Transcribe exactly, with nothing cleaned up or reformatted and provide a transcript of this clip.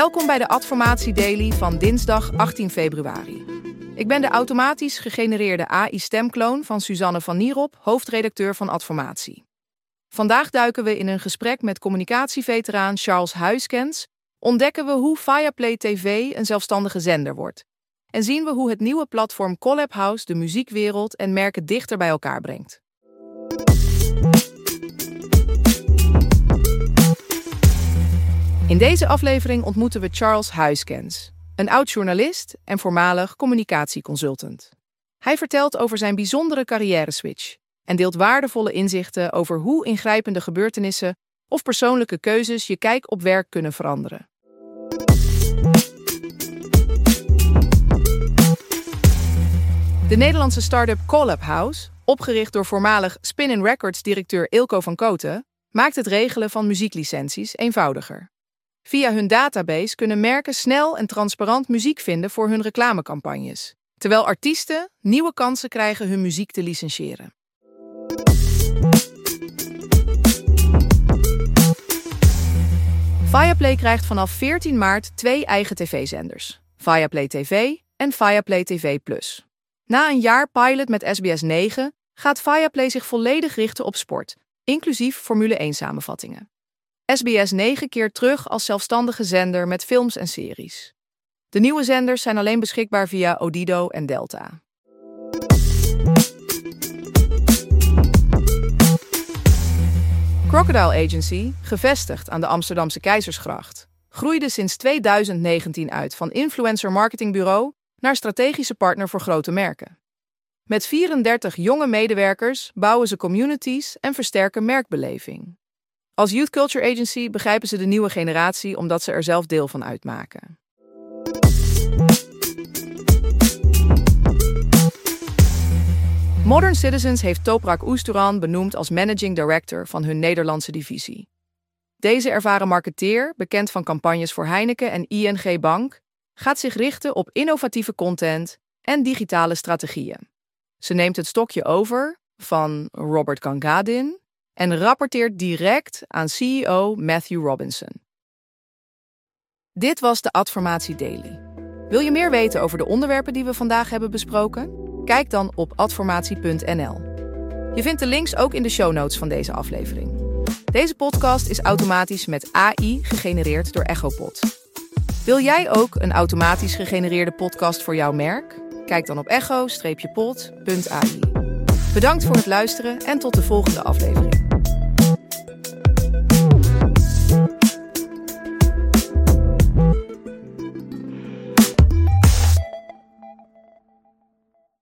Welkom bij de Adformatie Daily van dinsdag achttien februari. Ik ben de automatisch gegenereerde A I-stemkloon van Suzanne van Nierop, hoofdredacteur van Adformatie. Vandaag duiken we in een gesprek met communicatieveteraan Charles Huiskens, ontdekken we hoe Viaplay T V een zelfstandige zender wordt en zien we hoe het nieuwe platform Collab House de muziekwereld en merken dichter bij elkaar brengt. In deze aflevering ontmoeten we Charles Huiskens, een oud-journalist en voormalig communicatieconsultant. Hij vertelt over zijn bijzondere carrière-switch en deelt waardevolle inzichten over hoe ingrijpende gebeurtenissen of persoonlijke keuzes je kijk op werk kunnen veranderen. De Nederlandse start-up Collab House, opgericht door voormalig Spin-in Records-directeur Eelco van Kooten, maakt het regelen van muzieklicenties eenvoudiger. Via hun database kunnen merken snel en transparant muziek vinden voor hun reclamecampagnes, terwijl artiesten nieuwe kansen krijgen hun muziek te licentiëren. Viaplay krijgt vanaf veertien maart twee eigen tv-zenders, Viaplay T V en Viaplay T V plus. Na een jaar pilot met S B S negen gaat Viaplay zich volledig richten op sport, inclusief Formule één samenvattingen. S B S negen keert terug als zelfstandige zender met films en series. De nieuwe zenders zijn alleen beschikbaar via Odido en Delta. Crocodile Agency, gevestigd aan de Amsterdamse Keizersgracht, groeide sinds tweeduizend negentien uit van influencer marketingbureau naar strategische partner voor grote merken. Met vierendertig jonge medewerkers bouwen ze communities en versterken merkbeleving. Als Youth Culture Agency begrijpen ze de nieuwe generatie omdat ze er zelf deel van uitmaken. Modern Citizens heeft Toprak Oesturan benoemd als managing director van hun Nederlandse divisie. Deze ervaren marketeer, bekend van campagnes voor Heineken en I N G Bank, gaat zich richten op innovatieve content en digitale strategieën. Ze neemt het stokje over van Robert Gangadin en rapporteert direct aan C E O Matthew Robinson. Dit was de Adformatie Daily. Wil je meer weten over de onderwerpen die we vandaag hebben besproken? Kijk dan op adformatie punt n l. Je vindt de links ook in de show notes van deze aflevering. Deze podcast is automatisch met A I gegenereerd door Echopod. Wil jij ook een automatisch gegenereerde podcast voor jouw merk? Kijk dan op echo pod punt a i. Bedankt voor het luisteren en tot de volgende aflevering.